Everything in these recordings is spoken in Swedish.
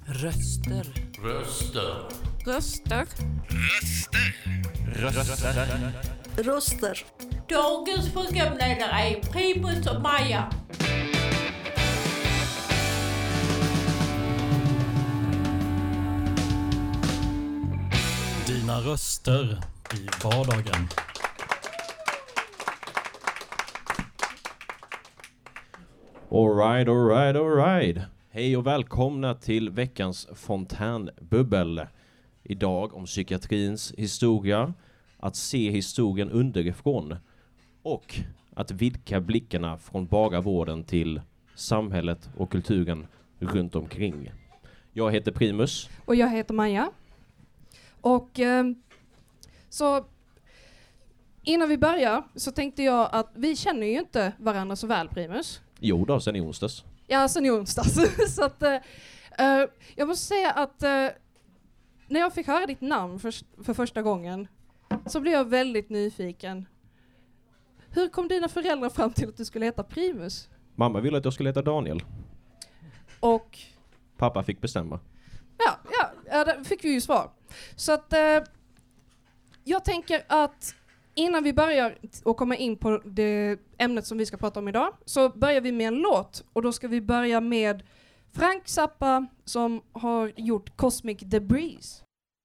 Röster. Röster. Röster. Röster. Röster. Dagens programledare är Primus och Maja. Dina röster i vardagen. All right. Hej och välkomna till veckans fontänbubbel. Idag om psykiatrins historia, att se historien underifrån och att vidga blickarna från bara vården till samhället och kulturen runt omkring. Jag heter Primus. Och jag heter Maja. Och så innan vi börjar så tänkte jag att vi känner ju inte varandra så väl, Primus. Jo då, sen i onsdags. Ja, sen i onsdags. Så att jag måste säga att när jag fick höra ditt namn för första gången så blev jag väldigt nyfiken. Hur kom dina föräldrar fram till att du skulle heta Primus? Mamma ville att jag skulle heta Daniel. Och Pappa fick bestämma. ja, där fick vi ju svar. Så att jag tänker att innan vi börjar och komma in på det ämnet som vi ska prata om idag så börjar vi med en låt. Och då ska vi börja med Frank Zappa som har gjort Cosmic Debris.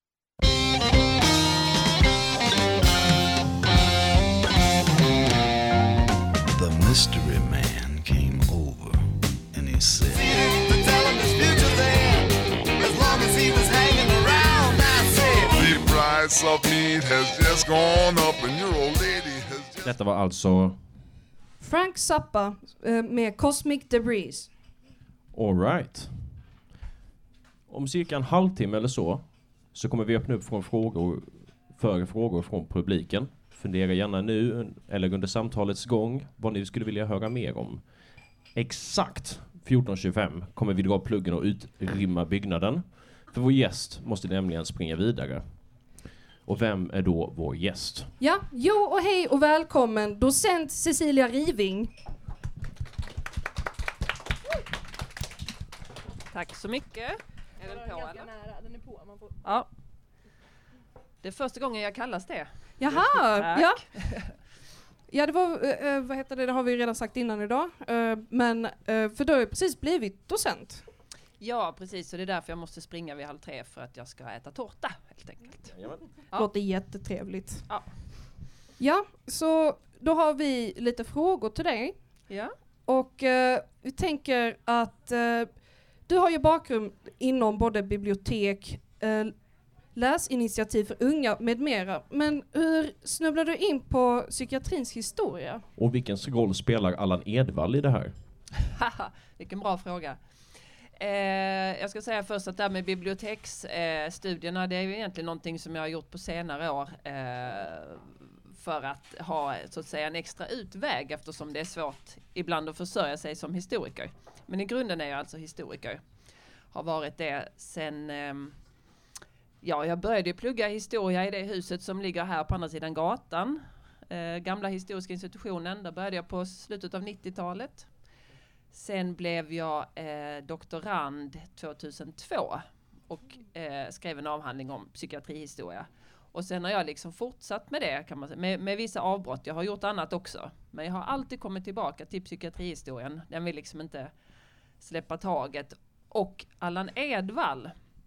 The mystery man came over and he said, The price of meat has just gone up and your old lady has just... Detta var alltså... Frank Zappa med Cosmic Debris. All right. Om cirka en halvtimme eller så kommer vi öppna upp för frågor från publiken. Fundera gärna nu eller under samtalets gång vad ni skulle vilja höra mer om. Exakt 14.25 kommer vi dra pluggen och utrymma byggnaden. För vår gäst måste nämligen springa vidare. Och vem är då vår gäst? Ja, jo och hej och välkommen docent Cecilia Riving. Tack så mycket. Är den på eller? Nära. Den är på. Man får... Ja. Det är första gången jag kallas det. Jaha, Tack. ja. Ja, det var, vad heter det, det har vi redan sagt innan idag. Men för då har jag precis blivit docent. Ja, precis. Och det är därför jag måste springa vid 2:30 för att jag ska äta tårta, helt enkelt. Ja. Låter jättetrevligt. Ja. Ja, så då har vi lite frågor till dig. Ja. Och vi tänker att du har ju bakgrund inom både bibliotek, läsinitiativ för unga med mera. Men hur snubblar du in på psykiatrins historia? Och vilken roll spelar Allan Edwall i det här? Vilken bra fråga. Jag ska säga först att det här med biblioteksstudierna, det är ju egentligen någonting som jag har gjort på senare år för att ha så att säga en extra utväg eftersom det är svårt ibland att försörja sig som historiker. Men i grunden är jag alltså historiker. Har varit det sen... jag började plugga historia i det huset som ligger här på andra sidan gatan. Gamla historiska institutionen. Där började jag på slutet av 90-talet. Sen blev jag doktorand 2002 och skrev en avhandling om psykiatrihistoria. Och sen har jag liksom fortsatt med det kan man säga, med vissa avbrott. Jag har gjort annat också. Men jag har alltid kommit tillbaka till psykiatrihistorien. Den vill liksom inte släppa taget. Och Allan Edwall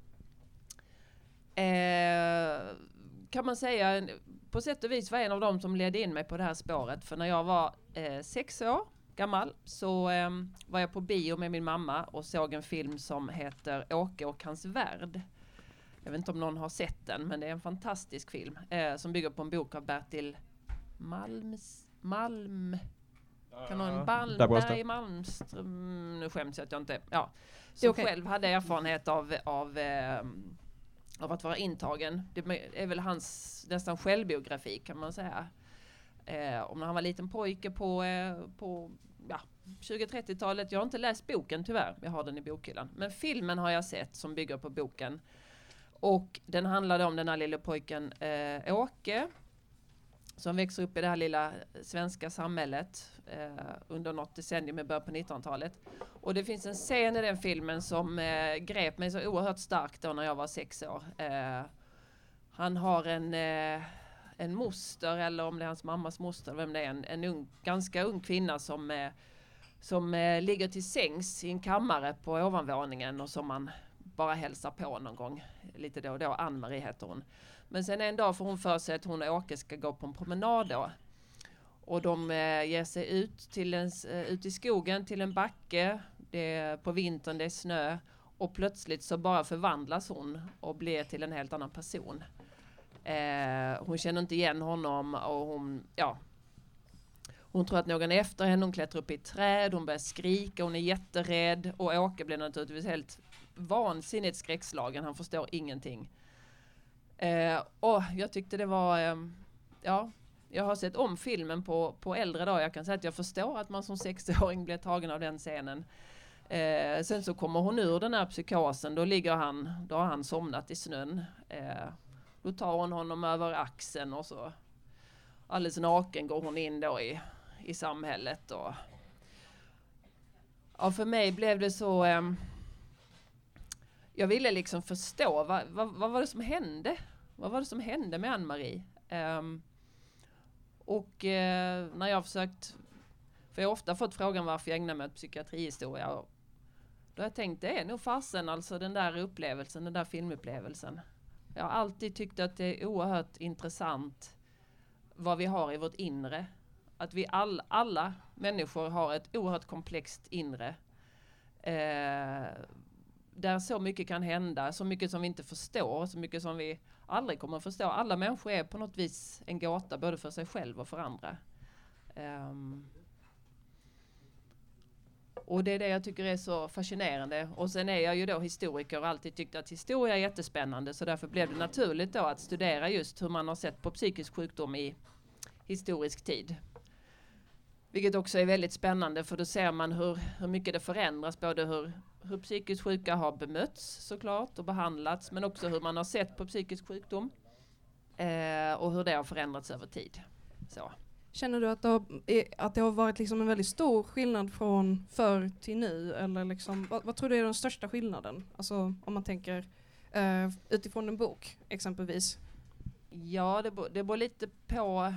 kan man säga på sätt och vis var en av dem som ledde in mig på det här spåret. För när jag var 6 år gammal så var jag på bio med min mamma och såg en film som heter Åke och hans värld. Jag vet inte om någon har sett den, men det är en fantastisk film som bygger på en bok av Bertil Malm. Kan någon Berg Malmström? Nu skäms jag att jag inte... Ja. Så okay. Själv hade erfarenhet av att vara intagen. Det är väl hans nästan självbiografi kan man säga. Om när han var liten pojke på 20-30-talet. Jag har inte läst boken tyvärr. Jag har den i bokhyllan. Men filmen har jag sett som bygger på boken. Och den handlade om den här lilla pojken Åke. som växer upp i det här lilla svenska samhället under något decennium i början på 1900-talet. Och det finns en scen i den filmen som grep mig så oerhört starkt då när jag var 6 år. Han har en moster, eller om det är hans mammas moster, vem det är, en ganska ung kvinna som ligger till sängs i en kammare på ovanvåningen och som man bara hälsar på någon gång lite då och då. Ann-Marie heter hon. Men sen en dag får hon för sig att hon och Åke ska gå på en promenad då. Och de ger sig ut i skogen till en backe. På vintern, det är snö. Och plötsligt så bara förvandlas hon och blir till en helt annan person. Hon känner inte igen honom och hon tror att någon är efter henne. Hon klättrar upp i ett träd, hon börjar skrika, hon är jätterädd. Och Åke blir naturligtvis helt vansinnigt skräckslagen. Han förstår ingenting. Och jag tyckte det var... jag har sett om filmen på äldre dagar. Jag kan säga att jag förstår att man som 60-åring blir tagen av den scenen. Sen så kommer hon ur den här psykosen. Då har han somnat i snön. Då tar hon honom över axeln och så alldeles naken går hon in då i samhället. Och för mig blev det så... jag ville liksom förstå vad var det som hände? Vad var det som hände med Ann-Marie? När jag har försökt... För jag har ofta fått frågan varför jag ägnar mig åt psykiatrihistoria. Och då har jag tänkt, det är nog fasen, alltså den där upplevelsen, den där filmupplevelsen. Jag har alltid tyckt att det är oerhört intressant vad vi har i vårt inre. Att vi alla människor har ett oerhört komplext inre. Där så mycket kan hända, så mycket som vi inte förstår, så mycket som vi aldrig kommer att förstå. Alla människor är på något vis en gåta, både för sig själv och för andra. Och det är det jag tycker är så fascinerande. Och sen är jag ju då historiker och alltid tyckt att historia är jättespännande. Så därför blev det naturligt då att studera just hur man har sett på psykisk sjukdom i historisk tid. Vilket också är väldigt spännande, för då ser man hur mycket det förändras. Både hur psykiskt sjuka har bemötts såklart och behandlats. Men också hur man har sett på psykisk sjukdom. Och hur det har förändrats över tid. Så. Känner du att det har varit liksom en väldigt stor skillnad från förr till nu? Eller liksom, vad tror du är den största skillnaden? Alltså om man tänker utifrån en bok exempelvis. Ja, det beror lite på...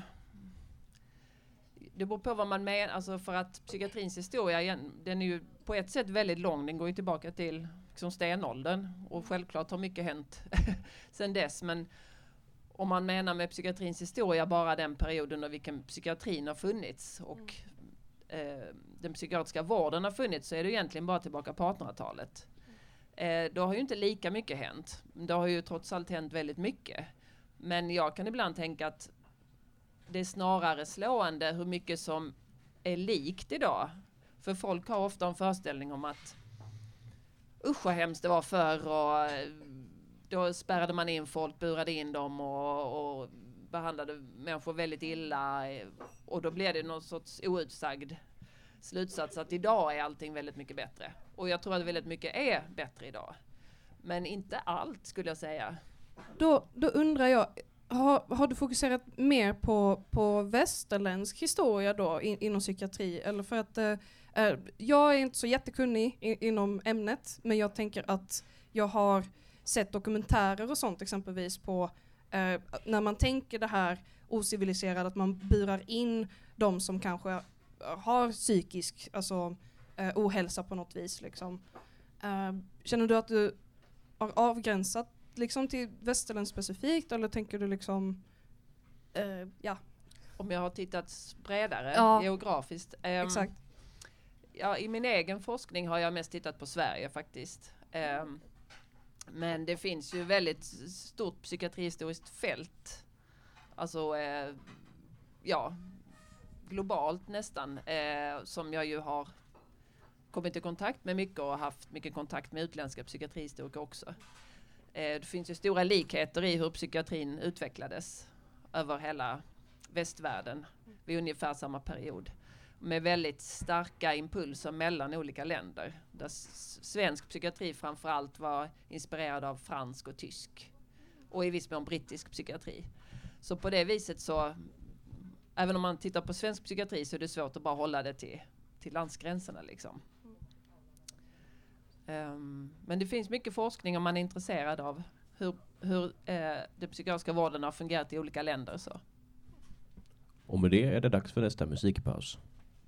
Det beror på vad man menar. Alltså för att psykiatrins historia, den är ju på ett sätt väldigt lång. Den går ju tillbaka till liksom stenåldern. Och självklart har mycket hänt sedan dess. Men om man menar med psykiatrins historia bara den perioden då vilken psykiatrin har funnits och den psykiatriska vården har funnits, så är det egentligen bara tillbaka på 1800-talet. Då har ju inte lika mycket hänt. Det har ju trots allt hänt väldigt mycket. Men jag kan ibland tänka att det är snarare slående hur mycket som är likt idag. För folk har ofta en föreställning om att usch vad hemskt det var förr, och då spärrade man in folk, burade in dem och behandlade människor väldigt illa. Och då blev det någon sorts outsagd slutsats att idag är allting väldigt mycket bättre. Och jag tror att väldigt mycket är bättre idag. Men inte allt, skulle jag säga. Då undrar jag, har du fokuserat mer på västerländsk historia då inom psykiatri? Eller för att jag är inte så jättekunnig inom ämnet, men jag tänker att jag har sett dokumentärer och sånt exempelvis på när man tänker det här ociviliserade, att man burar in de som kanske har psykisk ohälsa på något vis liksom. Känner du att du har avgränsat liksom till västerländsk specifikt, eller tänker du liksom om jag har tittat bredare geografiskt? Exakt. Ja, i min egen forskning har jag mest tittat på Sverige faktiskt. Men det finns ju väldigt stort psykiatrihistoriskt fält. Alltså, globalt nästan. Som jag ju har kommit i kontakt med mycket och haft mycket kontakt med utländska psykiatrihistoriker också. Det finns ju stora likheter i hur psykiatrin utvecklades över hela västvärlden vid ungefär samma period. Med väldigt starka impulser mellan olika länder. Där svensk psykiatri framförallt var inspirerad av fransk och tysk. Och i viss mån brittisk psykiatri. Så på det viset så även om man tittar på svensk psykiatri så är det svårt att bara hålla det till landsgränserna liksom. Men det finns mycket forskning om man är intresserad av hur den psykiatriska vården har fungerat i olika länder. Så. Och med det är det dags för nästa musikpaus.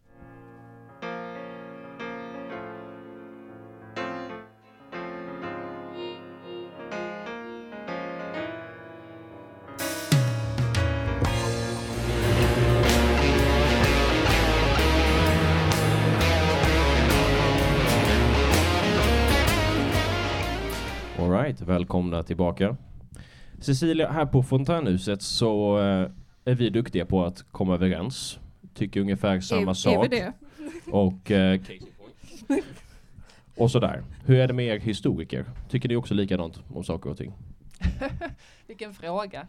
Välkomna tillbaka. Cecilia, här på Fontänhuset så är vi duktiga på att komma överens. Tycker ungefär samma sak. Är vi det? Och sådär. Hur är det med er historiker? Tycker ni också likadant om saker och ting? Vilken fråga.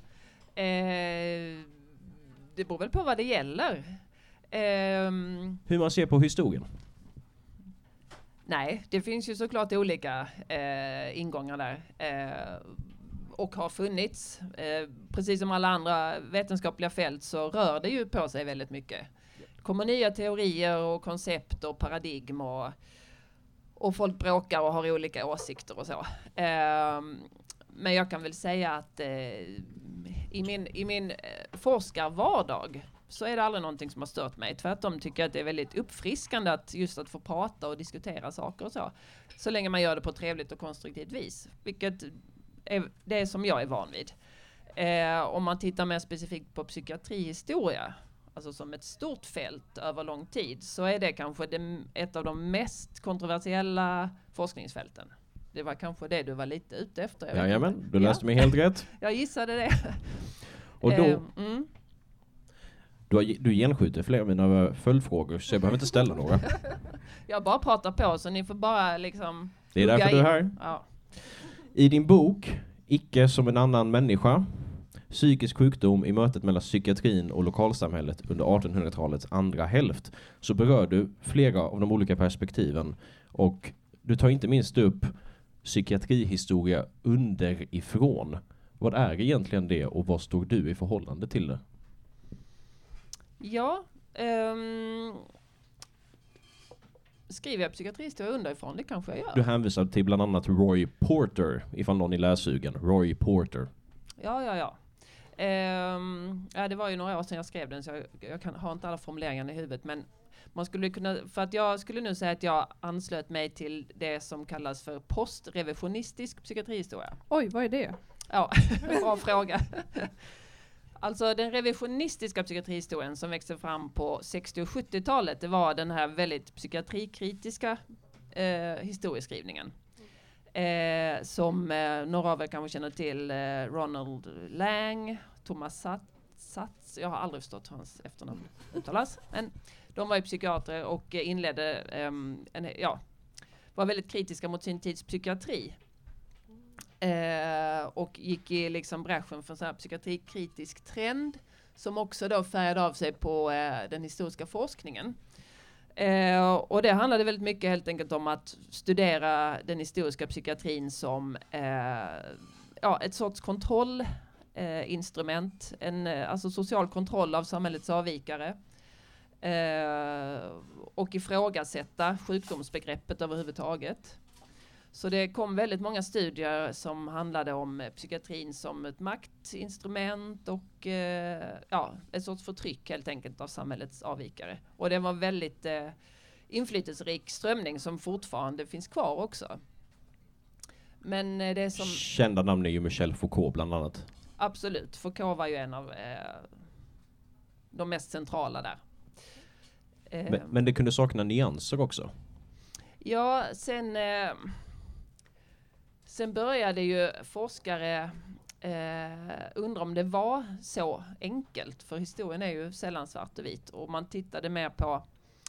Det beror väl på vad det gäller. Hur man ser på historien? Nej, det finns ju såklart olika ingångar där och har funnits. Precis som alla andra vetenskapliga fält så rör det ju på sig väldigt mycket. Det kommer nya teorier och koncept och paradigm och folk bråkar och har olika åsikter och så. Men jag kan väl säga att i min forskarvardag så är det aldrig någonting som har stört mig. Tvärtom tycker jag att det är väldigt uppfriskande att få prata och diskutera saker och så. Så länge man gör det på ett trevligt och konstruktivt vis. Vilket är det som jag är van vid. Om man tittar mer specifikt på psykiatrihistoria, alltså som ett stort fält över lång tid, så är det kanske ett av de mest kontroversiella forskningsfälten. Det var kanske det du var lite ute efter. Jajamän, du läste mig helt rätt. Jag gissade det. Och då... Du genskjuter flera av mina följdfrågor så jag behöver inte ställa några. Jag bara pratar på så ni får bara liksom... Det är därför du är här. Ja. I din bok Icke som en annan människa, psykisk sjukdom i mötet mellan psykiatrin och lokalsamhället under 1800-talets andra hälft, så berör du flera av de olika perspektiven och du tar inte minst upp psykiatrihistoria underifrån. Vad är egentligen det och vad står du i förhållande till det? Ja, skriver jag psykiatrihistoria underifrån? Det kanske jag gör. Du hänvisar till bland annat Roy Porter, ifall någon är lässugen. Roy Porter. Ja, det var ju några år sedan jag skrev den så jag har inte alla formuleringarna i huvudet. Men man skulle kunna, för att jag skulle nu säga att jag anslöt mig till det som kallas för postrevisionistisk psykiatrihistoria. Oj, vad är det? Ja, bra fråga. Alltså den revisionistiska psykiatrihistorien som växte fram på 60- och 70-talet, det var den här väldigt psykiatrikritiska historieskrivningen. Som några av er kanske känner till Ronald Lang, Thomas Satz, jag har aldrig förstått hans efternamn uttalas, men de var ju psykiater och inledde, var väldigt kritiska mot sin tids psykiatri. Och gick i liksom bräschen för en sån här psykiatrikritisk trend som också då färgade av sig på den historiska forskningen. Och det handlade väldigt mycket helt enkelt om att studera den historiska psykiatrin som ett sorts kontrollinstrument, alltså social kontroll av samhällets avvikare. Och ifrågasätta sjukdomsbegreppet överhuvudtaget. Så det kom väldigt många studier som handlade om psykiatrin som ett maktinstrument och ett sorts förtryck helt enkelt av samhällets avvikare. Och det var väldigt inflytelserik strömning som fortfarande finns kvar också. Men det som... Kända namn är ju Michel Foucault bland annat. Absolut, Foucault var ju en av de mest centrala där. Men det kunde sakna nyanser också. Ja, sen började ju forskare undra om det var så enkelt. För historien är ju sällan svart och vit. Och man tittade mer på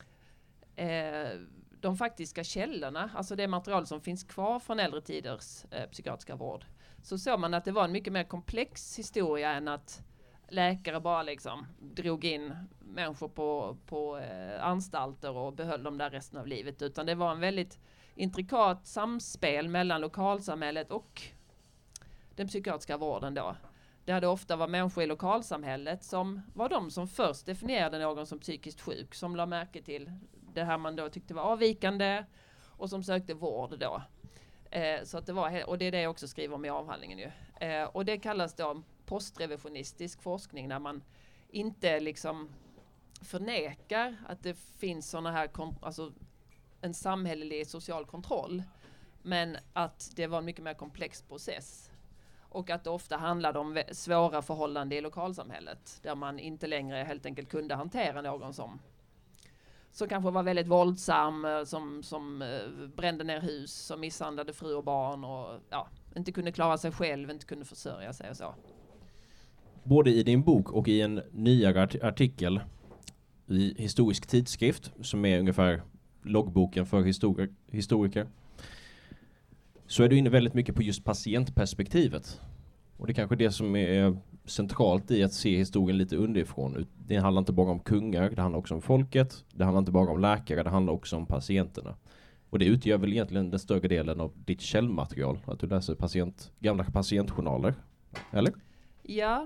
de faktiska källorna. Alltså det material som finns kvar från äldre tiders psykiatriska vård. Så såg man att det var en mycket mer komplex historia än att läkare bara liksom drog in människor på anstalter och behöll dem där resten av livet. Utan det var en väldigt intrikat samspel mellan lokalsamhället och den psykiatriska vården då. Där det ofta var människor i lokalsamhället som var de som först definierade någon som psykiskt sjuk, som la märke till det här man då tyckte var avvikande och som sökte vård då. Så att det var, och det är det jag också skriver om i avhandlingen ju. Och det kallas då postrevisionistisk forskning, när man inte liksom förnekar att det finns sådana här, alltså en samhällelig social kontroll, men att det var en mycket mer komplex process. Och att det ofta handlade om svåra förhållanden i lokalsamhället, där man inte längre helt enkelt kunde hantera någon som kanske var väldigt våldsam, som brände ner hus, som misshandlade fru och barn och inte kunde klara sig själv, inte kunde försörja sig och så. Både i din bok och i en nyare artikel i Historisk tidskrift, som är ungefär loggboken för historiker, så är du inne väldigt mycket på just patientperspektivet. Och det är kanske det som är centralt i att se historien lite underifrån. Det handlar inte bara om kungar, det handlar också om folket. Det handlar inte bara om läkare, det handlar också om patienterna. Och det utgör väl egentligen den större delen av ditt källmaterial, att du läser gamla patientjournaler, eller? Ja,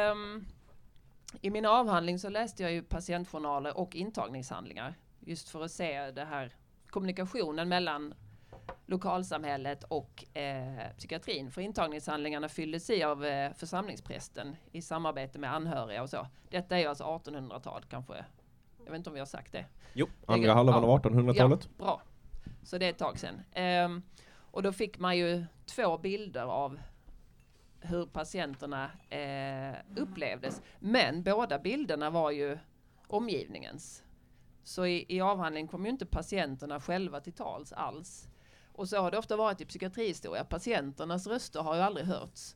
i min avhandling så läste jag ju patientjournaler och intagningshandlingar, just för att se det här kommunikationen mellan lokalsamhället och psykiatrin. För intagningshandlingarna fylldes i av församlingsprästen i samarbete med anhöriga och så. Detta är ju alltså 1800-tal kanske. Jag vet inte om vi har sagt det. Jo, andra halvan av 1800-talet. Ja, bra. Så det är ett tag sedan. Och då fick man ju 2 bilder av hur patienterna upplevdes. Men båda bilderna var ju omgivningens. Så i avhandlingen kom ju inte patienterna själva till tals alls. Och så har det ofta varit i psykiatrihistoria. Patienternas röster har ju aldrig hörts.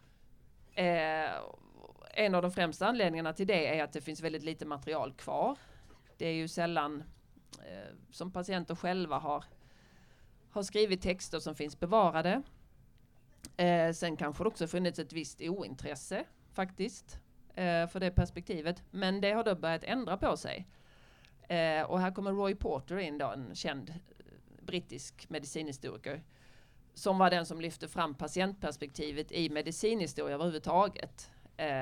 En av de främsta anledningarna till det är att det finns väldigt lite material kvar. Det är ju sällan som patienter själva har skrivit texter som finns bevarade. Sen kanske det också funnits ett visst ointresse faktiskt för det perspektivet. Men det har då börjat ändra på sig. Och här kommer Roy Porter in då, en känd brittisk medicinhistoriker, som var den som lyfte fram patientperspektivet i medicinhistoria överhuvudtaget.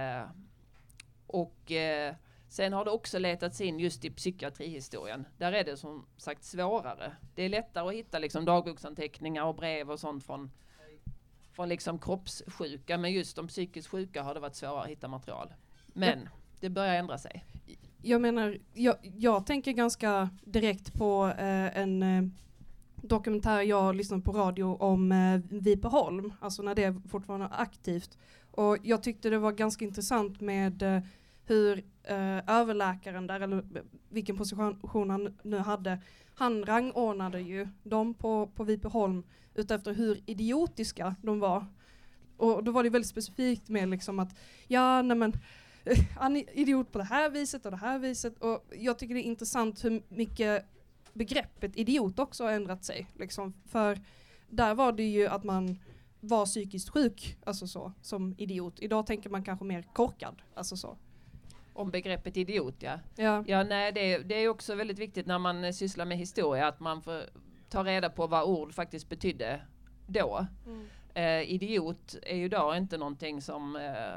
Sen har det också letats in just i psykiatrihistorien. Där är det som sagt svårare. Det är lättare att hitta liksom dagboksanteckningar och brev och sånt från liksom kroppssjuka, men just de psykiskt sjuka har det varit svårare att hitta material. Men det börjar ändra sig. Jag menar, jag tänker ganska direkt på en dokumentär jag lyssnade på radio om Vipeholm, alltså när det fortfarande är aktivt. Och jag tyckte det var ganska intressant med hur överläkaren där, eller vilken position han nu hade, han rangordnade ju dem på Vipeholm utefter hur idiotiska de var. Och då var det väldigt specifikt med liksom att han är idiot på det här viset och det här viset. Och jag tycker det är intressant hur mycket begreppet idiot också har ändrat sig. Liksom. För där var det ju att man var psykiskt sjuk, alltså så, som idiot. Idag tänker man kanske mer korkad, alltså så. Om begreppet idiot, ja. Ja, nej, det är också väldigt viktigt när man sysslar med historia att man får ta reda på vad ord faktiskt betydde då. Idiot är ju då inte någonting som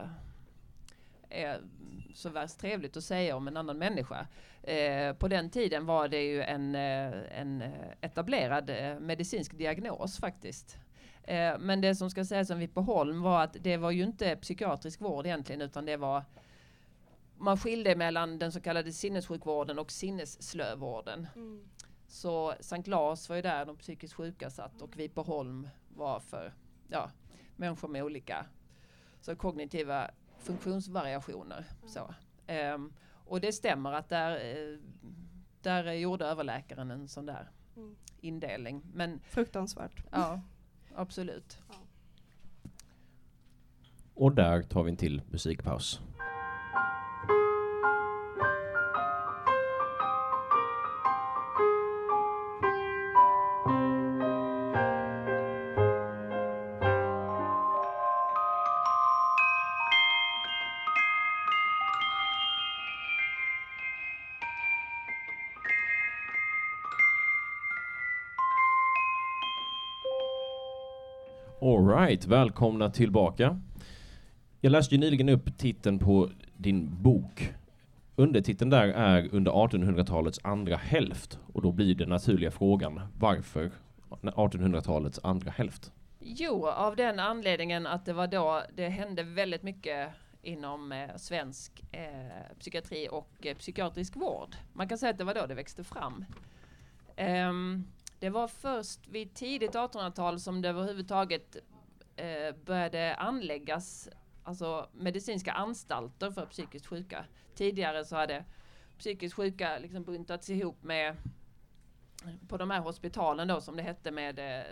är så värst trevligt att säga om en annan människa. På den tiden var det ju en etablerad medicinsk diagnos faktiskt. Men det som ska sägas om Vipeholm var att det var ju inte psykiatrisk vård egentligen, utan det var, man skilde mellan den så kallade sinnessjukvården och sinnesslövården. Så Sankt Lars var ju där de psykiskt sjuka satt, och Vipeholm var för människor med olika så kognitiva funktionsvariationer. Så. Och det stämmer att där gjorde överläkaren en sån där indelning. Men, fruktansvärt. Ja, absolut. Ja. Och där tar vi en till musikpaus. All right, välkomna tillbaka. Jag läste ju nyligen upp titeln på din bok. Undertiteln där är under 1800-talets andra hälft. Och då blir den naturliga frågan, varför 1800-talets andra hälft? Jo, av den anledningen att det var då det hände väldigt mycket inom svensk psykiatri och psykiatrisk vård. Man kan säga att det var då det växte fram. Det var först vid tidigt 1800-tal som det överhuvudtaget började anläggas alltså medicinska anstalter för psykiskt sjuka. Tidigare så hade psykiskt sjuka liksom buntats ihop med på de här hospitalen då som det hette med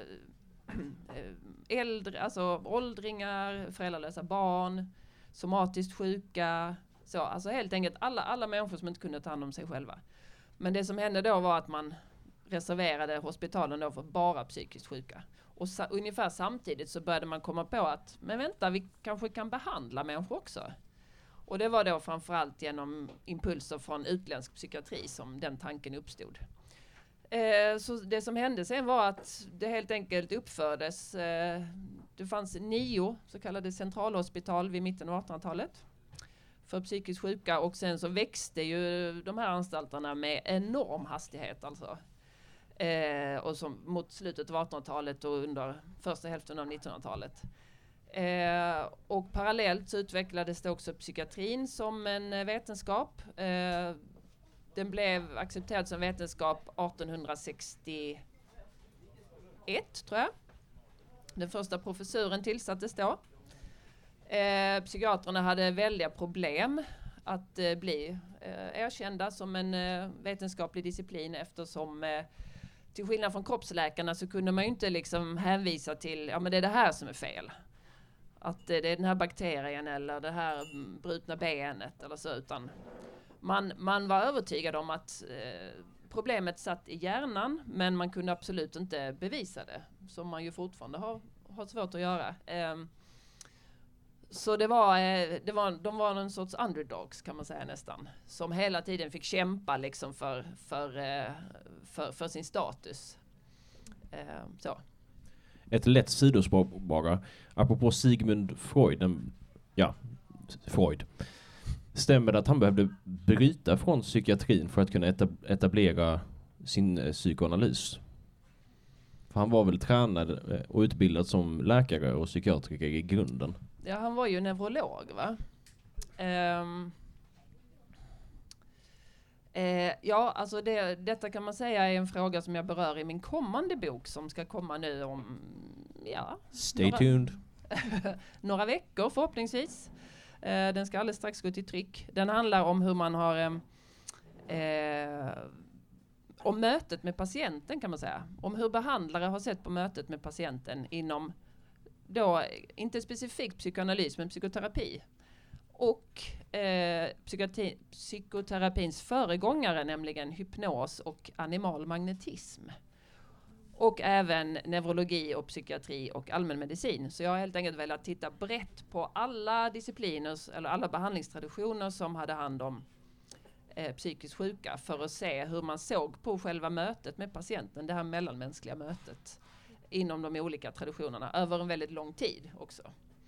äldre, alltså åldringar, föräldralösa barn, somatiskt sjuka, så alltså helt enkelt alla människor som inte kunde ta hand om sig själva. Men det som hände då var att man reserverade hospitalen då för bara psykiskt sjuka. Och ungefär samtidigt så började man komma på att men vänta, vi kanske kan behandla människor också. Och det var då framförallt genom impulser från utländsk psykiatri som den tanken uppstod. Så det som hände sen var att det helt enkelt uppfördes, det fanns 9 så kallade centralhospital vid mitten av 1800-talet för psykiskt sjuka, och sen så växte ju de här anstalterna med enorm hastighet alltså. Och som mot slutet av 1800-talet och under första hälften av 1900-talet. Och parallellt så utvecklades det också psykiatrin som en vetenskap. Den blev accepterad som vetenskap 1861 tror jag. Den första professuren tillsattes då. Psykiaterna hade väldiga problem att bli erkända som en vetenskaplig disciplin, eftersom till skillnad från kroppsläkarna så kunde man ju inte liksom hänvisa till ja men det är det här som är fel. Att det är den här bakterien eller det här brutna benet eller så, utan man var övertygad om att problemet satt i hjärnan, men man kunde absolut inte bevisa det, som man ju fortfarande har svårt att göra. Så de var någon sorts underdogs kan man säga nästan, som hela tiden fick kämpa liksom för sin status. Så. Ett lätt sidospår bara. Apropå Sigmund Freud. Freud. Stämmer det att han behövde bryta från psykiatrin för att kunna etablera sin psykoanalys? För han var väl tränad och utbildad som läkare och psykiatriker i grunden. Ja, han var ju neurolog, va? Ja, alltså detta kan man säga är en fråga som jag berör i min kommande bok som ska komma nu om Stay tuned. några veckor förhoppningsvis. Den ska alldeles strax gå till tryck. Den handlar om hur man har om mötet med patienten kan man säga. Om hur behandlare har sett på mötet med patienten inom då inte specifikt psykoanalys men psykoterapi. Och psykoterapins föregångare, nämligen hypnos och animal magnetism. Och även neurologi och psykiatri och allmänmedicin. Så jag har helt enkelt velat titta brett på alla discipliner eller alla behandlingstraditioner som hade hand om psykiskt sjuka, för att se hur man såg på själva mötet med patienten, det här mellanmänskliga mötet inom de olika traditionerna över en väldigt lång tid också.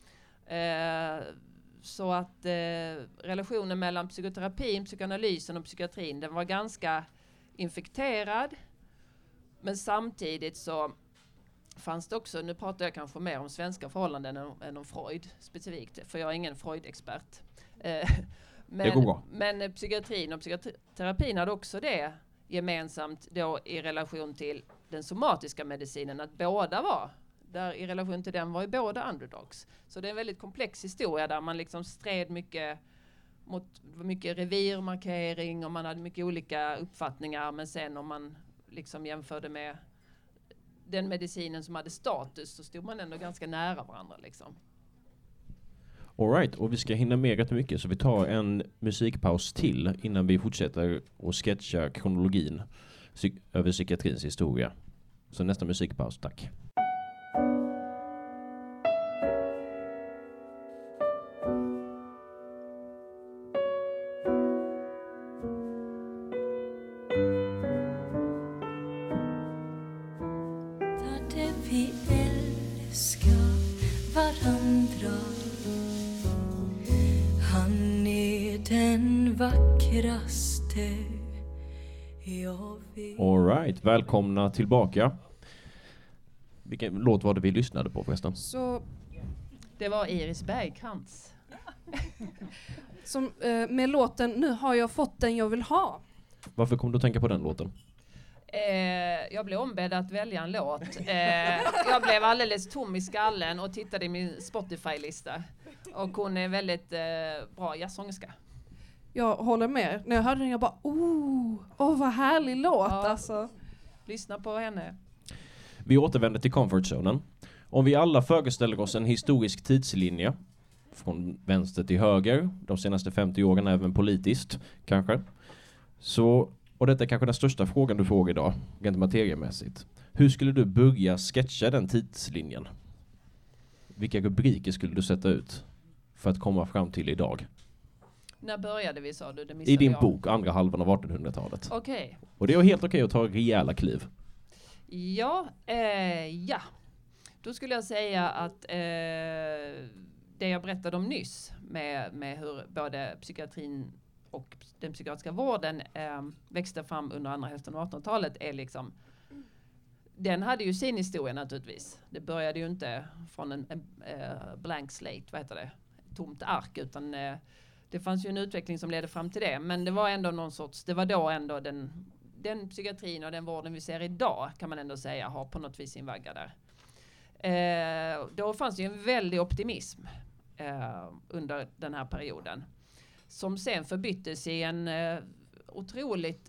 Så att relationen mellan psykoterapin, psykoanalysen och psykiatrin, den var ganska infekterad. Men samtidigt så fanns det också, nu pratar jag kanske mer om svenska förhållanden än om Freud specifikt, för jag är ingen Freud-expert. Men psykiatrin och psykoterapin hade också det gemensamt då i relation till den somatiska medicinen, att båda var där, i relation till den var ju båda underdogs. Så det är en väldigt komplex historia där man liksom stred mycket mot mycket revirmarkering och man hade mycket olika uppfattningar, men sen om man liksom jämförde med den medicinen som hade status så stod man ändå ganska nära varandra liksom. All right, och vi ska hinna med rätt mycket så vi tar en musikpaus till innan vi fortsätter att sketcha kronologin över psykiatrins historia. Så nästa musikpaus, tack. Vi älskar varandra den vackraste jag vet. All right, välkomna tillbaka. Vilken låt var det vi lyssnade på förresten? Så Det var Iris Bergkrans. som, med låten Nu har jag fått den jag vill ha. Varför kom du att tänka på den låten? Jag blev ombedd att välja en låt. Jag blev alldeles tom i skallen och tittade i min Spotify-lista. Och hon är väldigt bra jazzsångerska. Jag håller med. När jag hörde den jag bara vad härlig låt Ja. alltså. Lyssna på henne. Vi återvänder till comfortzonen. Om vi alla föreställer oss en historisk tidslinje från vänster till höger, de senaste 50 åren även politiskt kanske. Så, och detta är kanske den största frågan du får idag, rent materiemässigt. Hur skulle du börja sketcha den tidslinjen? Vilka rubriker skulle du sätta ut för att komma fram till idag? När började vi, sa du? Det missade I din jag. bok, andra halvan av 1800-talet. Okej. Och det är helt okej att ta rejäla kliv. Ja. Då skulle jag säga att det jag berättade om nyss med hur både psykiatrin och den psykiatriska vården växte fram under andra hälften av 1800-talet är liksom, den hade ju sin historia naturligtvis. Det började ju inte från en blank slate, vad heter det? Tomt ark, utan det fanns ju en utveckling som ledde fram till det. Men det var ändå någon sorts, det var då ändå den psykiatrin och den vården vi ser idag, kan man ändå säga, har på något vis sin vagga där. Då fanns det ju en väldig optimism under den här perioden. Som sen förbyttes i en otroligt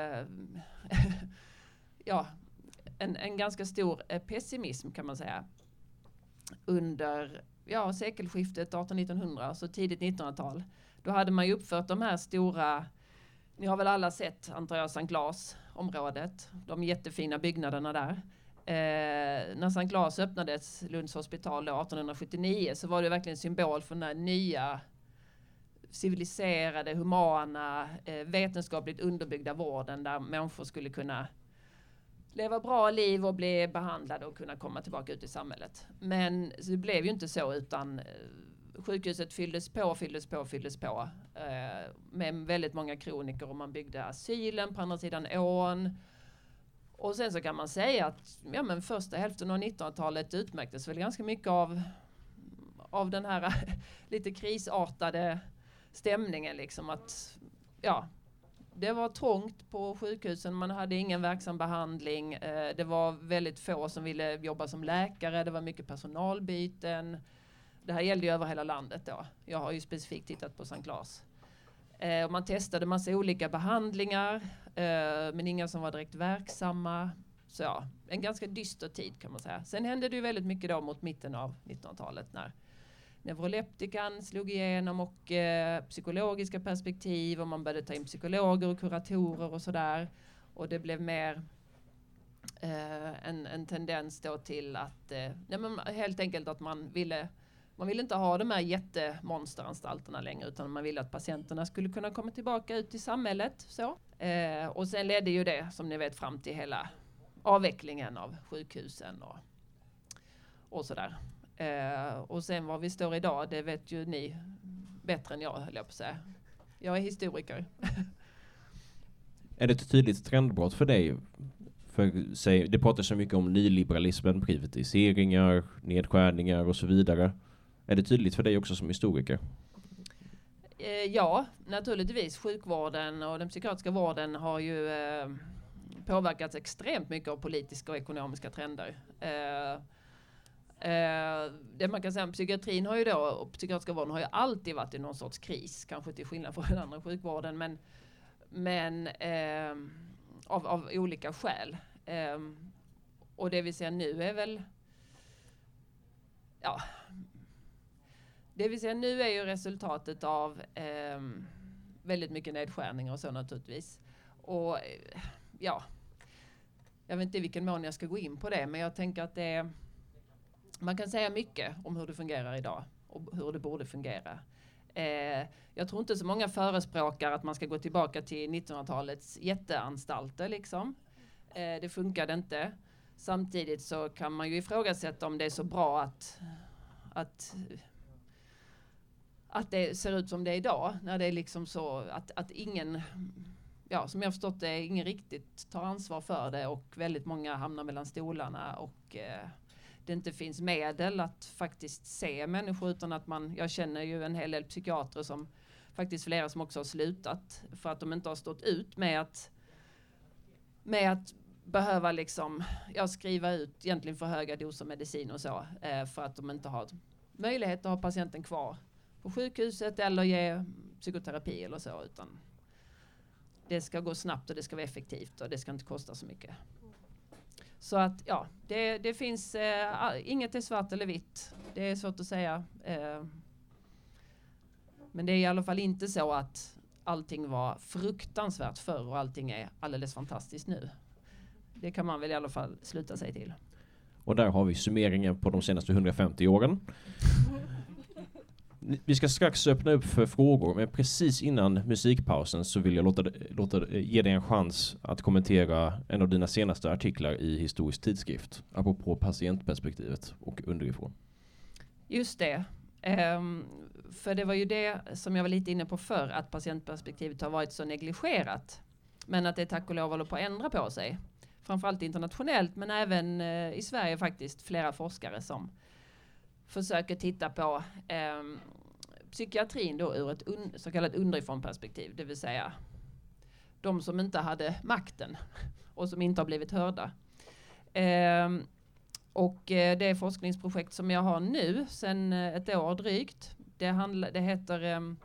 en ganska stor pessimism, kan man säga. Under sekelskiftet 1800-1900, alltså tidigt 1900-tal. Då hade man ju uppfört de här stora, ni har väl alla sett, antar jag, Sankt Glas-området. De jättefina byggnaderna där. När Sankt Glas öppnades, Lunds hospital då, 1879, så var det verkligen symbol för den här nya civiliserade, humana, vetenskapligt underbyggda vården där människor skulle kunna leva bra liv och bli behandlade och kunna komma tillbaka ut i samhället. Men det blev ju inte så, utan sjukhuset fylldes på med väldigt många kroniker, och man byggde asylen på andra sidan ån. Och sen så kan man säga att första hälften av 1900-talet utmärktes väl ganska mycket av den här lite krisartade stämningen, liksom, att det var trångt på sjukhusen, man hade ingen verksam behandling, det var väldigt få som ville jobba som läkare, det var mycket personalbyten. Det här gällde ju över hela landet då. Jag har ju specifikt tittat på Sankt Glas. Och man testade massa olika behandlingar, men inga som var direkt verksamma. Så en ganska dyster tid, kan man säga. Sen hände det ju väldigt mycket då mot mitten av 1900-talet när neuroleptikan slog igenom och psykologiska perspektiv, och man började ta in psykologer och kuratorer och sådär. Och det blev mer en tendens då till att helt enkelt att man ville inte ha de här jättemonsteranstalterna längre, utan man ville att patienterna skulle kunna komma tillbaka ut i samhället. Så. Och sen ledde ju det, som ni vet, fram till hela avvecklingen av sjukhusen och sådär. Och sen var vi står idag, det vet ju ni bättre än jag, höll jag på att säga. Jag är historiker. Är det ett tydligt trendbrott för dig? Det pratas så mycket om nyliberalismen, privatiseringar, nedskärningar och så vidare. Är det tydligt för dig också som historiker? Ja, naturligtvis. Sjukvården och den psykiatriska vården har ju påverkats extremt mycket av politiska och ekonomiska trender. Det man kan säga om psykiatrin har ju då, och psykiatriska vården har ju alltid varit i någon sorts kris, kanske till skillnad från den andra sjukvården, men av olika skäl. Och det vi ser nu är väl det vi ser nu är ju resultatet av väldigt mycket nedskärningar och så, naturligtvis. Och jag vet inte i vilken mån jag ska gå in på det, men jag tänker att man kan säga mycket om hur det fungerar idag och hur det borde fungera. Jag tror inte så många förespråkar att man ska gå tillbaka till 1900-talets jätteanstalter liksom. Det funkade inte. Samtidigt så kan man ju ifrågasätta om det är så bra att det ser ut som det är idag. När det är liksom så att ingen, som jag har förstått det, ingen riktigt tar ansvar för det. Och väldigt många hamnar mellan stolarna. Och det inte finns medel att faktiskt se människor. Utan att jag känner ju en hel del psykiatrer som faktiskt flera som också har slutat. För att de inte har stått ut med att behöva liksom, skriva ut egentligen för höga doser medicin och så. För att de inte har möjlighet att ha patienten kvar på sjukhuset eller ge psykoterapi eller så. Utan det ska gå snabbt och det ska vara effektivt och det ska inte kosta så mycket. Så att det finns, inget är svart eller vitt. Det är svårt att säga. Men det är i alla fall inte så att allting var fruktansvärt förr och allting är alldeles fantastiskt nu. Det kan man väl i alla fall sluta sig till. Och där har vi summeringen på de senaste 150 åren. Vi ska strax öppna upp för frågor, men precis innan musikpausen så vill jag ge dig en chans att kommentera en av dina senaste artiklar i Historisk tidskrift, apropå patientperspektivet och underifrån. Just det. För det var ju det som jag var lite inne på förr, att patientperspektivet har varit så negligerat. Men att det tack och lov håller på att ändra på sig. Framförallt internationellt, men även i Sverige faktiskt flera forskare som försöker titta på psykiatrin då ur ett så kallat underifrånperspektiv. Det vill säga de som inte hade makten och som inte har blivit hörda. Och det forskningsprojekt som jag har nu sedan ett år drygt, det heter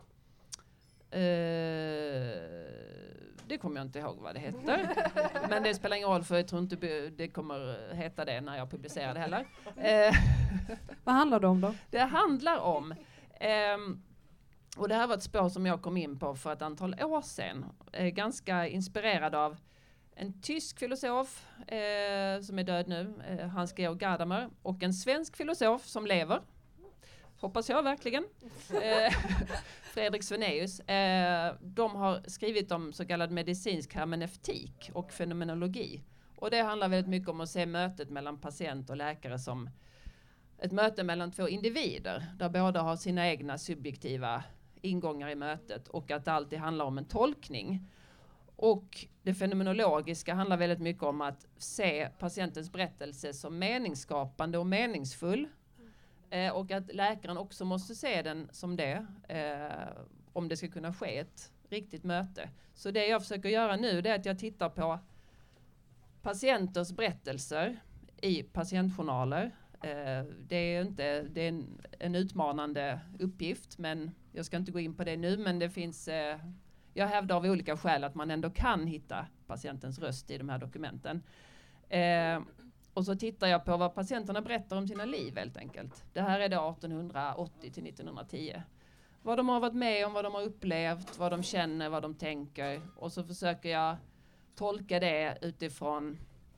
det kommer jag inte ihåg vad det heter. Men det spelar ingen roll, för jag tror inte det kommer heta det när jag publicerar det heller. Vad handlar det om då? Det handlar om, och det här var ett spår som jag kom in på för ett antal år sedan. Ganska inspirerad av en tysk filosof som är död nu, Hans-Georg Gadamer, och en svensk filosof som lever. Hoppas jag verkligen. Fredrik Svenneus. De har skrivit om så kallad medicinsk hermeneutik och fenomenologi. Och det handlar väldigt mycket om att se mötet mellan patient och läkare som ett möte mellan två individer. Där båda har sina egna subjektiva ingångar i mötet. Och att det alltid handlar om en tolkning. Och det fenomenologiska handlar väldigt mycket om att se patientens berättelse som meningsskapande och meningsfull. Och att läkaren också måste se den som det, om det ska kunna ske ett riktigt möte. Så det jag försöker göra nu, det är att jag tittar på patienters berättelser i patientjournaler. Det är en utmanande uppgift, men jag ska inte gå in på det nu. Men det finns, jag hävdar av olika skäl att man ändå kan hitta patientens röst i de här dokumenten. Och så tittar jag på vad patienterna berättar om sina liv helt enkelt. Det här är det 1880 till 1910. Vad de har varit med om, vad de har upplevt, vad de känner, vad de tänker. Och så försöker jag tolka det utifrån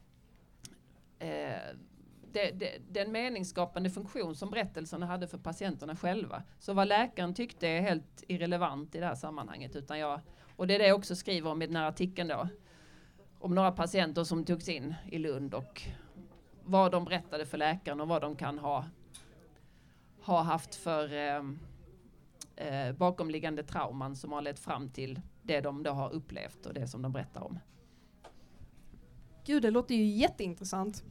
den meningsskapande funktion som berättelserna hade för patienterna själva. Så vad läkaren tyckte är helt irrelevant i det här sammanhanget. Och det är det jag också skriver om i den här artikeln då. Om några patienter som togs in i Lund och vad de berättade för läkaren och vad de kan ha haft för bakomliggande trauman som har lett fram till det de då har upplevt och det som de berättar om. Gud, det låter ju jätteintressant.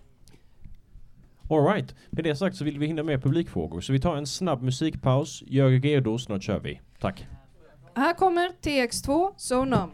All right. Med det sagt så vill vi hinna med publikfrågor. Så vi tar en snabb musikpaus. Gör er redo, snart kör vi. Tack. Här kommer TX2, So Numb.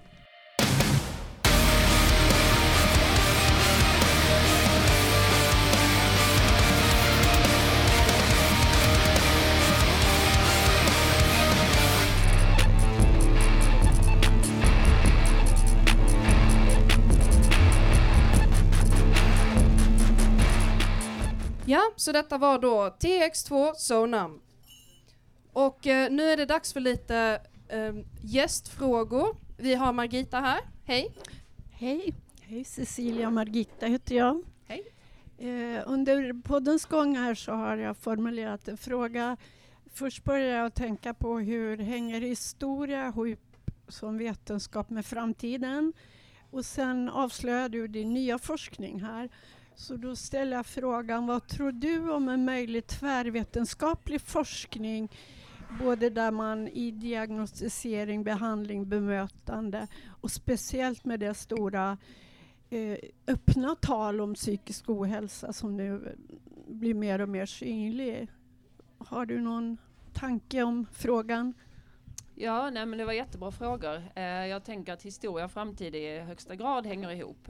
Ja, så detta var då TX2, So Numb. Och nu är det dags för lite gästfrågor. Vi har Margita här. Hej. Hej. Hej, Cecilia Margita heter jag. Hej. Under poddens gång här så har jag formulerat en fråga. Först börjar jag tänka på hur hänger historia ihop som vetenskap med framtiden. Och sen avslöjar du din nya forskning här. Så då ställer jag frågan, vad tror du om en möjlig tvärvetenskaplig forskning både där man i diagnostisering, behandling, bemötande och speciellt med det stora öppna tal om psykisk ohälsa som nu blir mer och mer synlig. Har du någon tanke om frågan? Ja, nej, men det var jättebra frågor. Jag tänker att historia och framtid i högsta grad hänger ihop.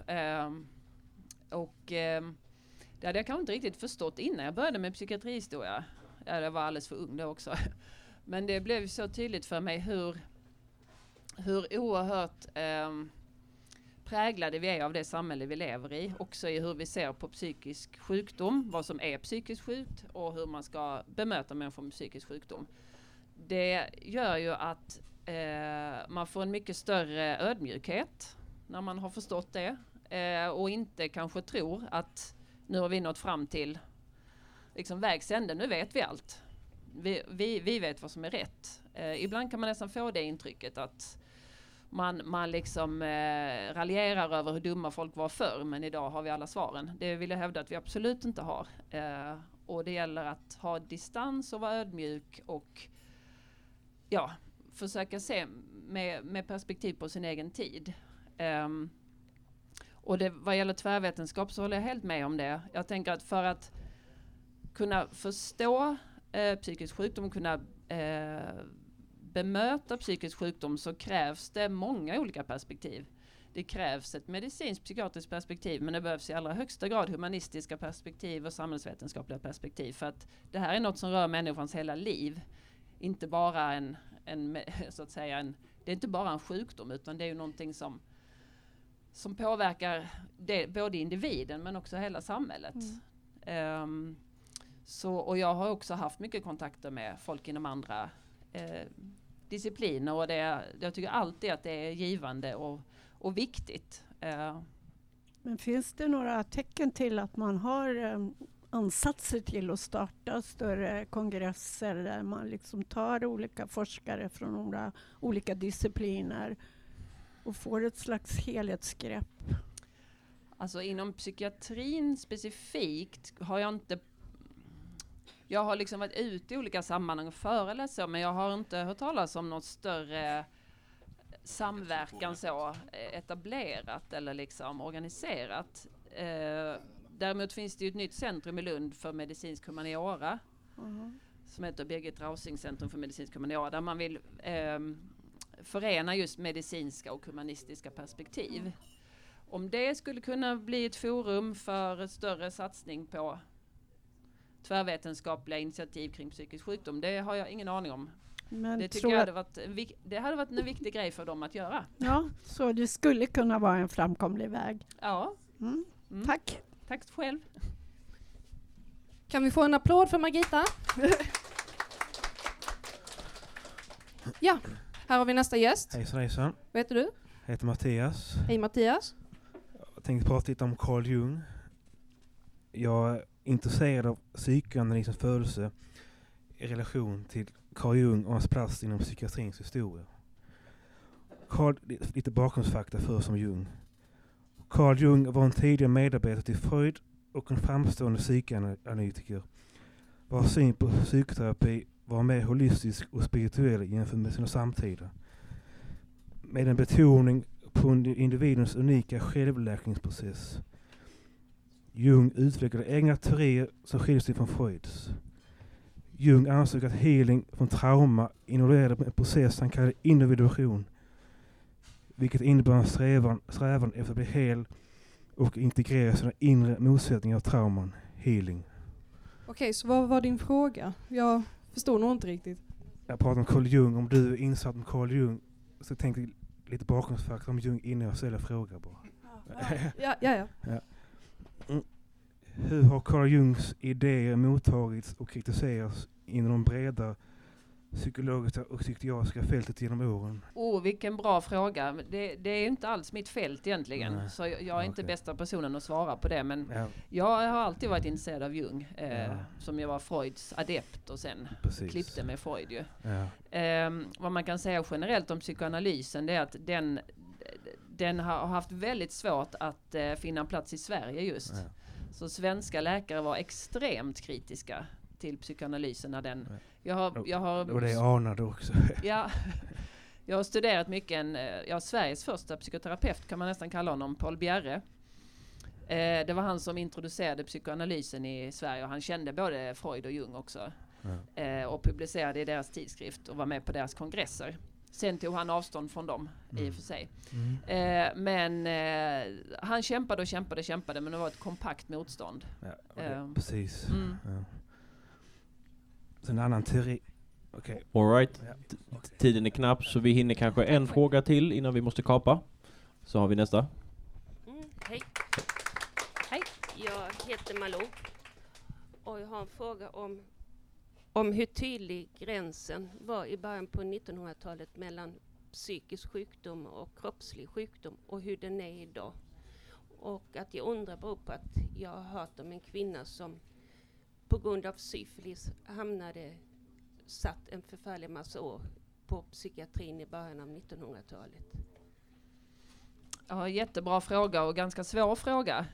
Det hade jag kanske inte riktigt förstått innan jag började med psykiatrihistoria. Jag var alldeles för ung då också. Men det blev så tydligt för mig hur oerhört präglade vi är av det samhälle vi lever i. Också i hur vi ser på psykisk sjukdom, vad som är psykiskt sjukt och hur man ska bemöta människor med psykisk sjukdom. Det gör ju att man får en mycket större ödmjukhet när man har förstått det. Och inte kanske tror att nu har vi nått fram till liksom vägs ände, nu vet vi allt. Vi vet vad som är rätt. Ibland kan man nästan få det intrycket att man liksom raljerar över hur dumma folk var förr, men idag har vi alla svaren. Det vill jag hävda att vi absolut inte har. Och det gäller att ha distans och vara ödmjuk och försöka se med perspektiv på sin egen tid. Och vad gäller tvärvetenskap så håller jag helt med om det. Jag tänker att för att kunna förstå psykisk sjukdom, kunna bemöta psykisk sjukdom, så krävs det många olika perspektiv. Det krävs ett medicinskt psykiatriskt perspektiv, men det behövs i allra högsta grad humanistiska perspektiv och samhällsvetenskapliga perspektiv. För att det här är något som rör människans hela liv. Inte bara det är inte bara en sjukdom, utan det är ju någonting som påverkar både individen men också hela samhället. Och jag har också haft mycket kontakter med folk inom andra discipliner, och jag tycker alltid att det är givande och viktigt. Men finns det några tecken till att man har ansatser till att starta större kongresser där man liksom tar olika forskare från några olika discipliner och får ett slags helhetsgrepp? Alltså inom psykiatrin specifikt har jag har liksom varit ute i olika sammanhang och föreläser, men jag har inte hört talas om något större samverkan så etablerat eller liksom organiserat. Däremot finns det ju ett nytt centrum i Lund för medicinsk humaniora som heter Birgit Rausing Centrum för medicinsk humaniora, där man vill förena just medicinska och humanistiska perspektiv. Om det skulle kunna bli ett forum för en större satsning på tvärvetenskapliga initiativ kring psykisk sjukdom, det har jag ingen aning om. Men det tycker jag hade varit en viktig grej för dem att göra. Ja, så det skulle kunna vara en framkomlig väg. Ja. Tack. Tack själv. Kan vi få en applåd för Margita? Ja, här har vi nästa gäst. Hejsan. Vad heter du? Jag heter Mattias. Hej Mattias. Jag tänkte prata lite om Carl Jung. Jag är intresserad av psykoanalysens födelse i relation till Carl Jung och hans plats inom psykiatrins historia. Lite bakgrundsfakta först om Jung. Carl Jung var en tidigare medarbetare till Freud och en framstående psykoanalytiker vars syn på psykoterapi var mer holistisk och spirituell jämfört med sina samtida. Med en betoning på individens unika självläkningsprocess. Jung utvecklade egna teorier som skiljer sig från Freuds. Jung ansåg att healing från trauma involverade en process han kallade individuation, vilket innebär en strävan efter att bli hel och integrera sina inre motsättningar av trauman, healing. Okej, så vad var din fråga? Jag förstår nog inte riktigt. Jag pratar om Carl Jung. Om du är insatt om Carl Jung så tänkte jag lite bakgrundsfakta om Jung innan jag ställer frågor bara. Ja. Hur har Carl Jungs idéer mottagits och kritiserats inom de breda psykologiska och psykiatriska fältet genom åren? Vilken bra fråga. Det är inte alls mitt fält egentligen. Nej. Så jag är inte bästa personen att svara på det. Men jag har alltid varit intresserad av Jung. Som jag var Freuds adept och sen klippte med Freud ju. Vad man kan säga generellt om psykoanalysen är att den har haft väldigt svårt att finna en plats i Sverige just. Så svenska läkare var extremt kritiska till psykoanalysen när den... Jag har och det anade också. Ja, jag har studerat mycket Sveriges första psykoterapeut kan man nästan kalla honom, Paul Bjerre. Det var han som introducerade psykoanalysen i Sverige och han kände både Freud och Jung också. Och publicerade i deras tidskrift och var med på deras kongresser. Sen tog han avstånd från dem i och för sig. Men han kämpade men det var ett kompakt motstånd. Ja, precis. Ja. Så en annan teori. Okay. All right. Tiden är knapp så vi hinner kanske en fråga till innan vi måste kapa. Så har vi nästa. Hej. Hej. Jag heter Malou. Och jag har en fråga om hur tydlig gränsen var i början på 1900-talet mellan psykisk sjukdom och kroppslig sjukdom och hur den är idag. Och att jag undrar beror på att jag har hört om en kvinna som på grund av syfilis satt en förfärlig massa år på psykiatrin i början av 1900-talet. Ja, jättebra fråga och ganska svår fråga.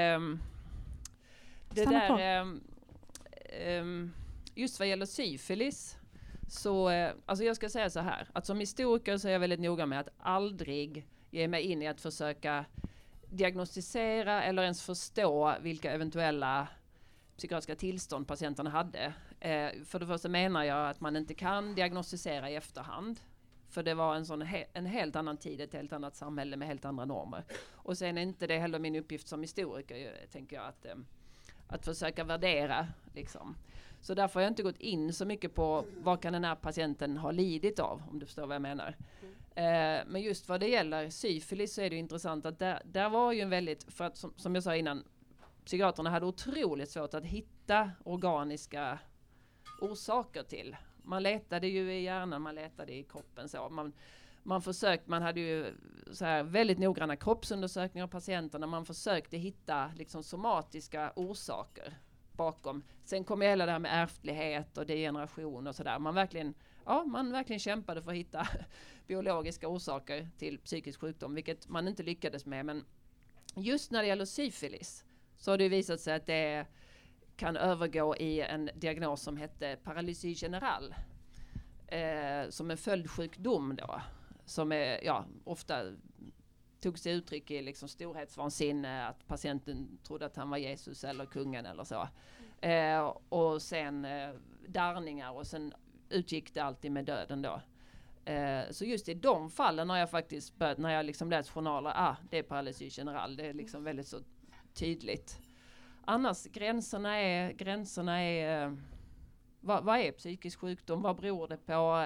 Just vad gäller syfilis så, alltså jag ska säga så här, att som historiker så är jag väldigt noga med att aldrig ge mig in i att försöka diagnostisera eller ens förstå vilka eventuella psykiatriska tillstånd patienterna hade. För det första menar jag att man inte kan diagnostisera i efterhand. För det var en helt annan tid, ett helt annat samhälle med helt andra normer. Och sen är inte det heller min uppgift som historiker, tänker jag, att försöka värdera. Liksom. Så därför har jag inte gått in så mycket på vad kan den här patienten ha lidit av, om du förstår vad jag menar. Men just vad det gäller syfilis så är det intressant att där var ju en väldigt, för att som jag sa innan, psykiaterna hade otroligt svårt att hitta organiska orsaker till. Man letade ju i hjärnan, man letade i kroppen så. Man hade ju så här väldigt noggranna kroppsundersökningar av patienterna. Man försökte hitta liksom somatiska orsaker bakom. Sen kom hela det här med ärftlighet och degeneration och sådär. Man verkligen kämpade för att hitta biologiska orsaker till psykisk sjukdom, vilket man inte lyckades med. Men just när det gäller syfilis så har det visat sig att det kan övergå i en diagnos som hette paralysi general. Som en följdsjukdom då. Som är, ofta tog sig uttryck i liksom storhetsvansinne, att patienten trodde att han var Jesus eller kungen eller så. Och sen darrningar och sen utgick det alltid med döden då. Så just i de fallen har jag faktiskt börjat, när jag liksom läst journaler, det är paralysi general, det är liksom väldigt så tydligt. Annars gränserna är vad är psykisk sjukdom, vad beror det på?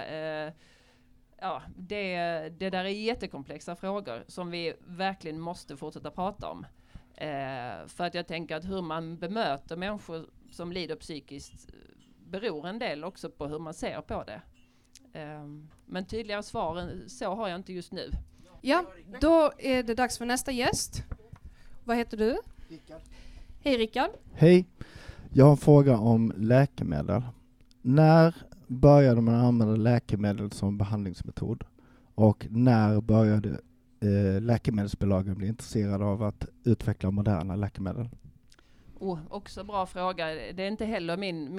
Det där är jättekomplexa frågor som vi verkligen måste fortsätta prata om. För att jag tänker att hur man bemöter människor som lider psykiskt beror en del också på hur man ser på det. Men tydligare svar än så har jag inte just nu. Ja, då är det dags för nästa gäst. Vad heter du? Rickard. Hej Rickard. Hej. Jag har en fråga om läkemedel. När började man använda läkemedel som behandlingsmetod? Och när började läkemedelsbolagen bli intresserade av att utveckla moderna läkemedel? Också bra fråga. Det är inte heller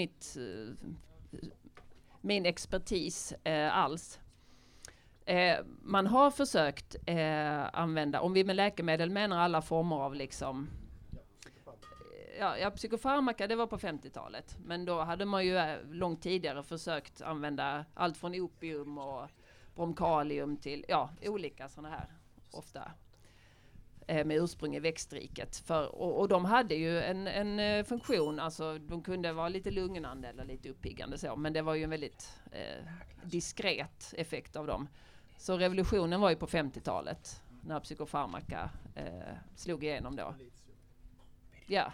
min expertis alls. Man har försökt använda, om vi med läkemedel menar alla former av liksom psykofarmaka, det var på 50-talet. Men då hade man ju långt tidigare försökt använda allt från opium och bromkalium till olika sådana här, ofta med ursprung i växtriket. Och de hade ju en funktion, alltså de kunde vara lite lugnande eller lite uppiggande så, men det var ju en väldigt diskret effekt av dem. Så revolutionen var ju på 50-talet när psykofarmaka slog igenom då. Ja.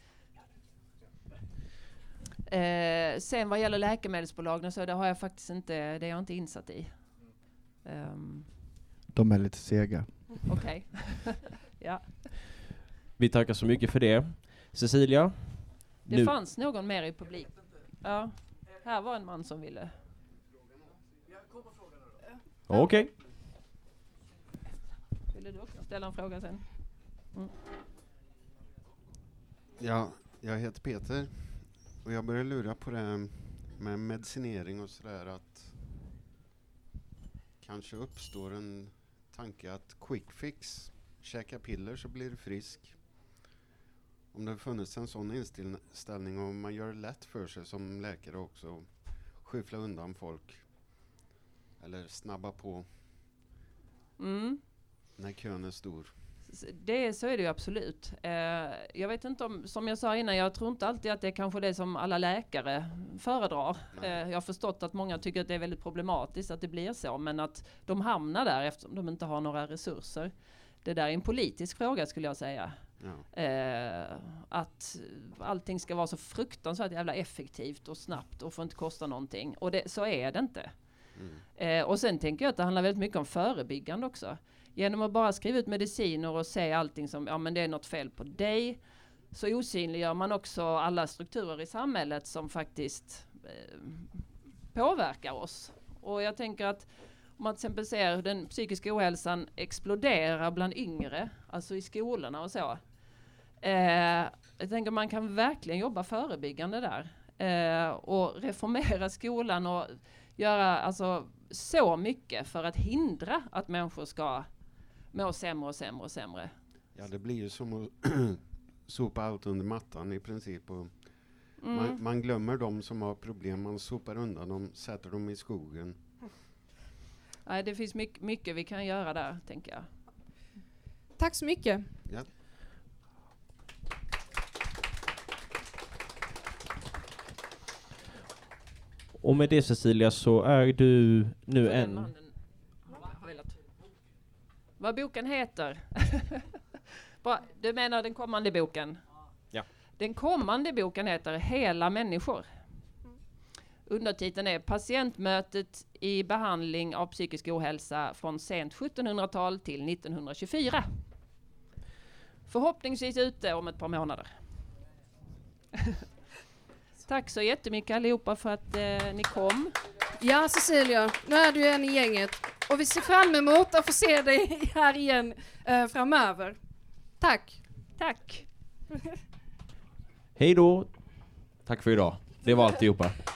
Sen vad gäller läkemedelsbolagen så det har jag faktiskt inte, det är jag inte insatt i. De är lite sega. Okej. Ja. Vi tackar så mycket för det. Cecilia? Det fanns någon mer i publik. Ja. Här var en man som ville. Okej. Ville du också ställa en fråga sen? Ja, jag heter Peter Och jag börjar lura på det med medicinering och sådär, att kanske uppstår en tanke att quick fix, käka piller så blir du frisk. Om det har funnits en sån inställning och man gör det lätt för sig som läkare också, skyffla undan folk eller snabba på när kön är stor. Så är det ju absolut. Jag vet inte om, som jag sa innan, jag tror inte alltid att det är kanske det som alla läkare föredrar. Jag har förstått att många tycker att det är väldigt problematiskt att det blir så, men att de hamnar där eftersom de inte har några resurser. Det där är en politisk fråga, skulle jag säga. Ja. Att allting ska vara så fruktansvärt jävla effektivt och snabbt och får inte kosta någonting. Och så är det inte. Och sen tänker jag att det handlar väldigt mycket om förebyggande också. Genom att bara skriva ut mediciner och säga allting som, ja men det är något fel på dig, så osynliggör man också alla strukturer i samhället som faktiskt påverkar oss. Och jag tänker att om man till exempel ser hur den psykiska ohälsan exploderar bland yngre, alltså i skolorna och så. Jag tänker man kan verkligen jobba förebyggande där. Och reformera skolan och göra alltså så mycket för att hindra att människor ska må sämre och sämre och sämre. Ja, det blir ju som att sopa allt under mattan i princip. Och man glömmer de som har problem, man sopar undan dem, sätter dem i skogen. Nej, det finns mycket vi kan göra där, tänker jag. Tack så mycket. Ja. Och med det, Cecilia, så är du nu en... Vad boken heter? Du menar den kommande boken? Ja. Den kommande boken heter Hela människor. Undertiteln är Patientmötet i behandling av psykisk ohälsa från sent 1700-tal till 1924. Förhoppningsvis ute om ett par månader. Tack så jättemycket allihopa för att ni kom. Ja, Cecilia, nu är du en i gänget. Och vi ser fram emot att få se dig här igen framöver. Tack. Tack. Hej då. Tack för idag. Det var alltihopa.